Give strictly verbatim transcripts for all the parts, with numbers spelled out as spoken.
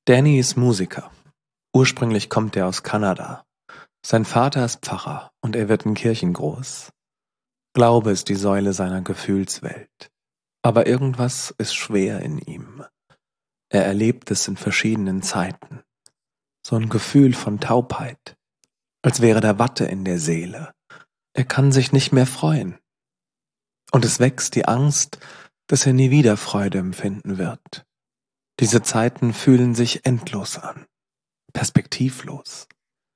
Danny ist Musiker. Ursprünglich kommt er aus Kanada. Sein Vater ist Pfarrer und er wird in Kirchen groß. Glaube ist die Säule seiner Gefühlswelt. Aber irgendwas ist schwer in ihm. Er erlebt es in verschiedenen Zeiten. So ein Gefühl von Taubheit, als wäre da Watte in der Seele. Er kann sich nicht mehr freuen. Und es wächst die Angst, dass er nie wieder Freude empfinden wird. Diese Zeiten fühlen sich endlos an, perspektivlos.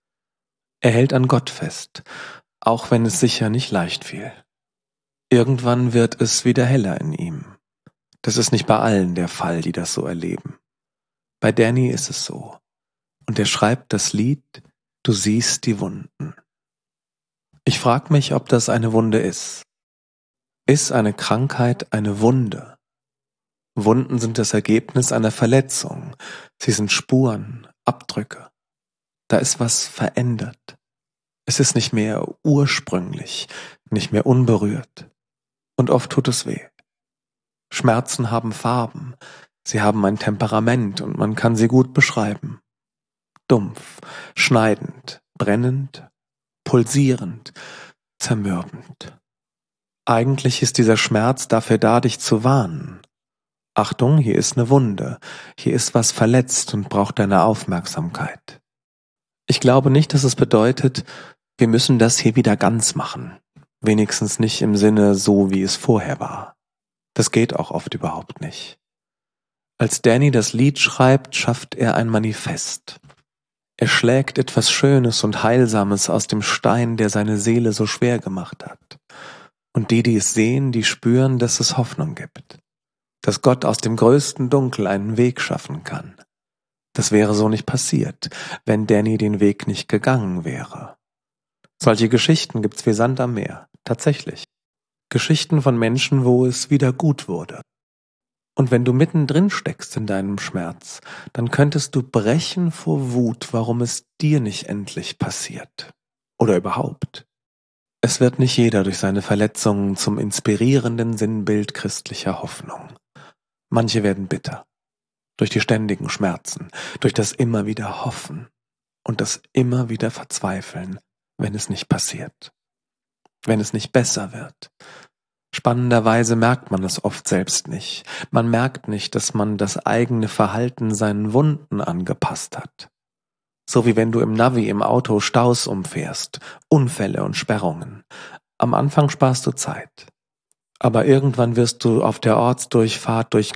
Er hält an Gott fest, auch wenn es sicher nicht leicht fiel. Irgendwann wird es wieder heller in ihm. Das ist nicht bei allen der Fall, die das so erleben. Bei Danny ist es so. Und er schreibt das Lied »Du siehst die Wunden«. Ich frage mich, ob das eine Wunde ist. Ist eine Krankheit eine Wunde? Wunden sind das Ergebnis einer Verletzung. Sie sind Spuren, Abdrücke. Da ist was verändert. Es ist nicht mehr ursprünglich, nicht mehr unberührt. Und oft tut es weh. Schmerzen haben Farben, sie haben ein Temperament und man kann sie gut beschreiben. Dumpf, schneidend, brennend, pulsierend, zermürbend. Eigentlich ist dieser Schmerz dafür da, dich zu warnen. Achtung, hier ist eine Wunde, hier ist was verletzt und braucht deine Aufmerksamkeit. Ich glaube nicht, dass es bedeutet, wir müssen das hier wieder ganz machen. Wenigstens nicht im Sinne so, wie es vorher war. Das geht auch oft überhaupt nicht. Als Danny das Lied schreibt, schafft er ein Manifest. Er schlägt etwas Schönes und Heilsames aus dem Stein, der seine Seele so schwer gemacht hat. Und die, die es sehen, die spüren, dass es Hoffnung gibt. Dass Gott aus dem größten Dunkel einen Weg schaffen kann. Das wäre so nicht passiert, wenn Danny den Weg nicht gegangen wäre. Solche Geschichten gibt's wie Sand am Meer, tatsächlich. Geschichten von Menschen, wo es wieder gut wurde. Und wenn du mittendrin steckst in deinem Schmerz, dann könntest du brechen vor Wut, warum es dir nicht endlich passiert. Oder überhaupt. Es wird nicht jeder durch seine Verletzungen zum inspirierenden Sinnbild christlicher Hoffnung. Manche werden bitter. Durch die ständigen Schmerzen, durch das immer wieder Hoffen und das immer wieder Verzweifeln, wenn es nicht passiert. Wenn es nicht besser wird. Spannenderweise merkt man es oft selbst nicht. Man merkt nicht, dass man das eigene Verhalten seinen Wunden angepasst hat. So wie wenn du im Navi im Auto Staus umfährst, Unfälle und Sperrungen. Am Anfang sparst du Zeit. Aber irgendwann wirst du auf der Ortsdurchfahrt durch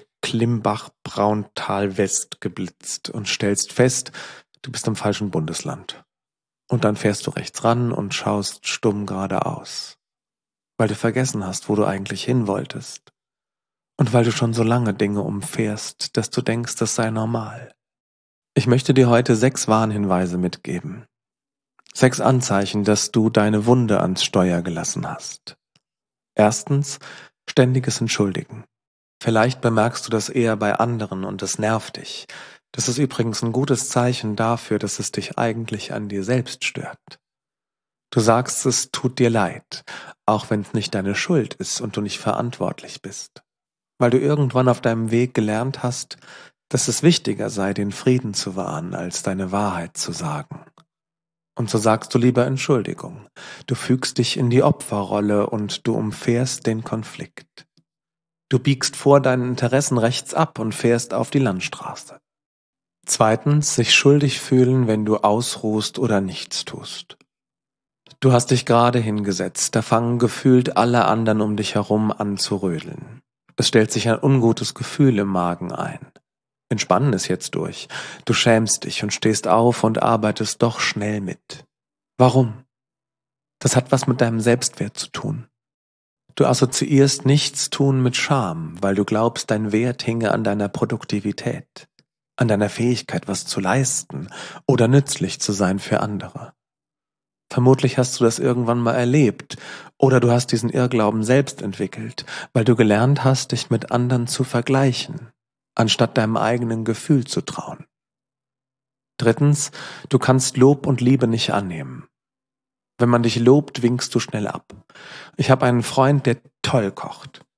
Klimbach-Brauntal-West geblitzt und stellst fest, du bist im falschen Bundesland. Und dann fährst du rechts ran und schaust stumm geradeaus. Weil du vergessen hast, wo du eigentlich hin wolltest. Und weil du schon so lange Dinge umfährst, dass du denkst, das sei normal. Ich möchte dir heute sechs Warnhinweise mitgeben. Sechs Anzeichen, dass du deine Wunde ans Steuer gelassen hast. Erstens, ständiges Entschuldigen. Vielleicht bemerkst du das eher bei anderen und es nervt dich. Das ist übrigens ein gutes Zeichen dafür, dass es dich eigentlich an dir selbst stört. Du sagst, es tut dir leid, auch wenn es nicht deine Schuld ist und du nicht verantwortlich bist. Weil du irgendwann auf deinem Weg gelernt hast, dass es wichtiger sei, den Frieden zu wahren, als deine Wahrheit zu sagen. Und so sagst du lieber Entschuldigung. Du fügst dich in die Opferrolle und du umfährst den Konflikt. Du biegst vor deinen Interessen rechts ab und fährst auf die Landstraße. Zweitens, sich schuldig fühlen, wenn du ausruhst oder nichts tust. Du hast dich gerade hingesetzt, da fangen gefühlt alle anderen um dich herum an zu rödeln. Es stellt sich ein ungutes Gefühl im Magen ein. Entspannen es jetzt durch. Du schämst dich und stehst auf und arbeitest doch schnell mit. Warum? Das hat was mit deinem Selbstwert zu tun. Du assoziierst Nichtstun mit Scham, weil du glaubst, dein Wert hinge an deiner Produktivität, an deiner Fähigkeit, was zu leisten oder nützlich zu sein für andere. Vermutlich hast du das irgendwann mal erlebt oder du hast diesen Irrglauben selbst entwickelt, weil du gelernt hast, dich mit anderen zu vergleichen, anstatt deinem eigenen Gefühl zu trauen. Drittens, du kannst Lob und Liebe nicht annehmen. Wenn man dich lobt, winkst du schnell ab. Ich habe einen Freund, der toll kocht.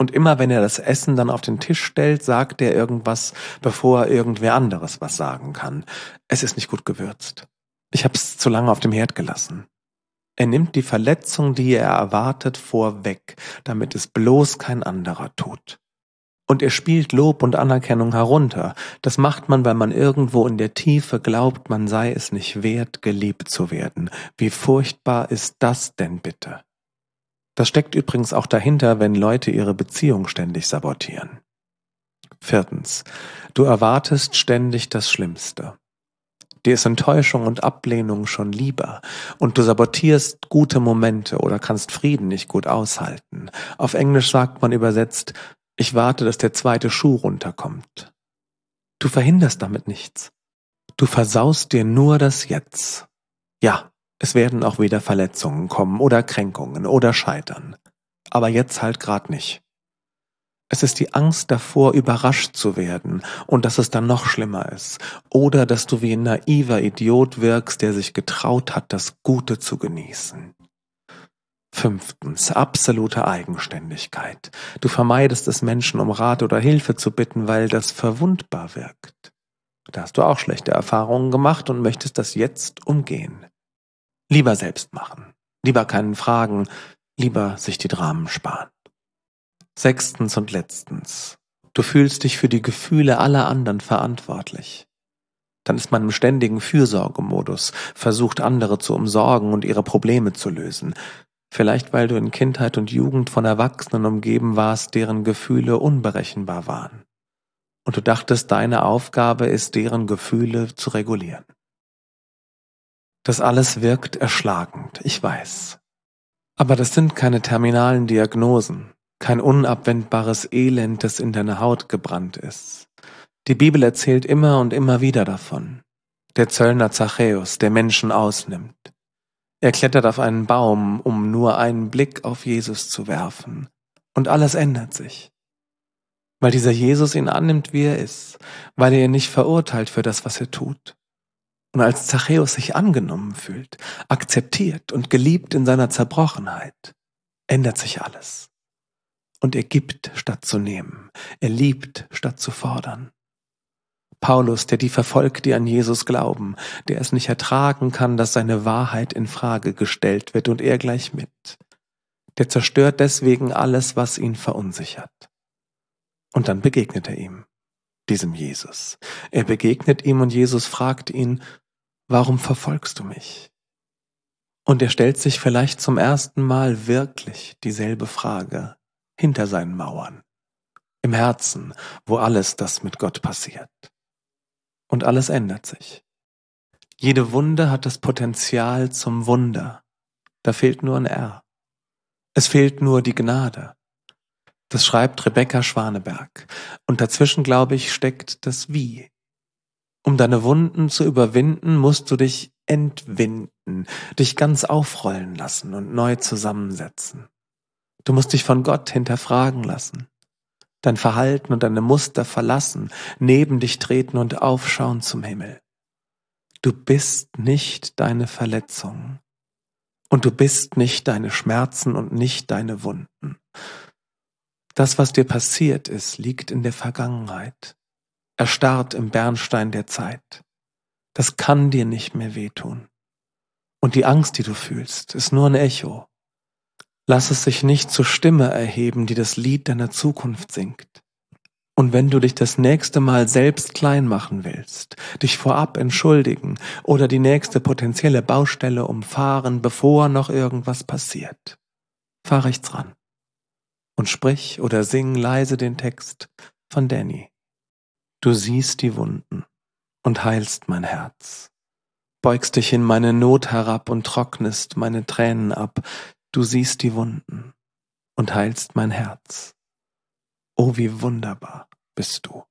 Und immer wenn er das Essen dann auf den Tisch stellt, sagt er irgendwas, bevor irgendwer anderes was sagen kann. Es ist nicht gut gewürzt. Ich hab's zu lange auf dem Herd gelassen. Er nimmt die Verletzung, die er erwartet, vorweg, damit es bloß kein anderer tut. Und er spielt Lob und Anerkennung herunter. Das macht man, weil man irgendwo in der Tiefe glaubt, man sei es nicht wert, geliebt zu werden. Wie furchtbar ist das denn bitte? Das steckt übrigens auch dahinter, wenn Leute ihre Beziehung ständig sabotieren. Viertens. Du erwartest ständig das Schlimmste. Dir ist Enttäuschung und Ablehnung schon lieber und du sabotierst gute Momente oder kannst Frieden nicht gut aushalten. Auf Englisch sagt man übersetzt, ich warte, dass der zweite Schuh runterkommt. Du verhinderst damit nichts. Du versaust dir nur das Jetzt. Ja, es werden auch wieder Verletzungen kommen oder Kränkungen oder Scheitern. Aber jetzt halt grad nicht. Es ist die Angst davor, überrascht zu werden und dass es dann noch schlimmer ist. Oder dass du wie ein naiver Idiot wirkst, der sich getraut hat, das Gute zu genießen. Fünftens, absolute Eigenständigkeit. Du vermeidest es, Menschen um Rat oder Hilfe zu bitten, weil das verwundbar wirkt. Da hast du auch schlechte Erfahrungen gemacht und möchtest das jetzt umgehen. Lieber selbst machen, lieber keinen fragen, lieber sich die Dramen sparen. Sechstens und letztens, du fühlst dich für die Gefühle aller anderen verantwortlich. Dann ist man im ständigen Fürsorgemodus, versucht andere zu umsorgen und ihre Probleme zu lösen. Vielleicht weil du in Kindheit und Jugend von Erwachsenen umgeben warst, deren Gefühle unberechenbar waren. Und du dachtest, deine Aufgabe ist, deren Gefühle zu regulieren. Das alles wirkt erschlagend, ich weiß. Aber das sind keine terminalen Diagnosen. Kein unabwendbares Elend, das in deine Haut gebrannt ist. Die Bibel erzählt immer und immer wieder davon. Der Zöllner Zachäus, der Menschen ausnimmt. Er klettert auf einen Baum, um nur einen Blick auf Jesus zu werfen. Und alles ändert sich. Weil dieser Jesus ihn annimmt, wie er ist. Weil er ihn nicht verurteilt für das, was er tut. Und als Zachäus sich angenommen fühlt, akzeptiert und geliebt in seiner Zerbrochenheit, ändert sich alles. Und er gibt, statt zu nehmen. Er liebt, statt zu fordern. Paulus, der die verfolgt, die an Jesus glauben, der es nicht ertragen kann, dass seine Wahrheit in Frage gestellt wird und er gleich mit. Der zerstört deswegen alles, was ihn verunsichert. Und dann begegnet er ihm, diesem Jesus. Er begegnet ihm und Jesus fragt ihn, warum verfolgst du mich? Und er stellt sich vielleicht zum ersten Mal wirklich dieselbe Frage hinter seinen Mauern, im Herzen, wo alles das mit Gott passiert. Und alles ändert sich. Jede Wunde hat das Potenzial zum Wunder. Da fehlt nur ein R. Es fehlt nur die Gnade. Das schreibt Rebecca Schwaneberg. Und dazwischen, glaube ich, steckt das Wie. Um deine Wunden zu überwinden, musst du dich entwinden, dich ganz aufrollen lassen und neu zusammensetzen. Du musst dich von Gott hinterfragen lassen, dein Verhalten und deine Muster verlassen, neben dich treten und aufschauen zum Himmel. Du bist nicht deine Verletzungen und du bist nicht deine Schmerzen und nicht deine Wunden. Das, was dir passiert ist, liegt in der Vergangenheit, erstarrt im Bernstein der Zeit. Das kann dir nicht mehr wehtun. Und die Angst, die du fühlst, ist nur ein Echo. Lass es sich nicht zur Stimme erheben, die das Lied deiner Zukunft singt. Und wenn du dich das nächste Mal selbst klein machen willst, dich vorab entschuldigen oder die nächste potenzielle Baustelle umfahren, bevor noch irgendwas passiert, fahr rechts ran und sprich oder sing leise den Text von Danny. Du siehst die Wunden und heilst mein Herz, beugst dich in meine Not herab und trocknest meine Tränen ab. Du siehst die Wunden und heilst mein Herz. Oh, wie wunderbar bist du.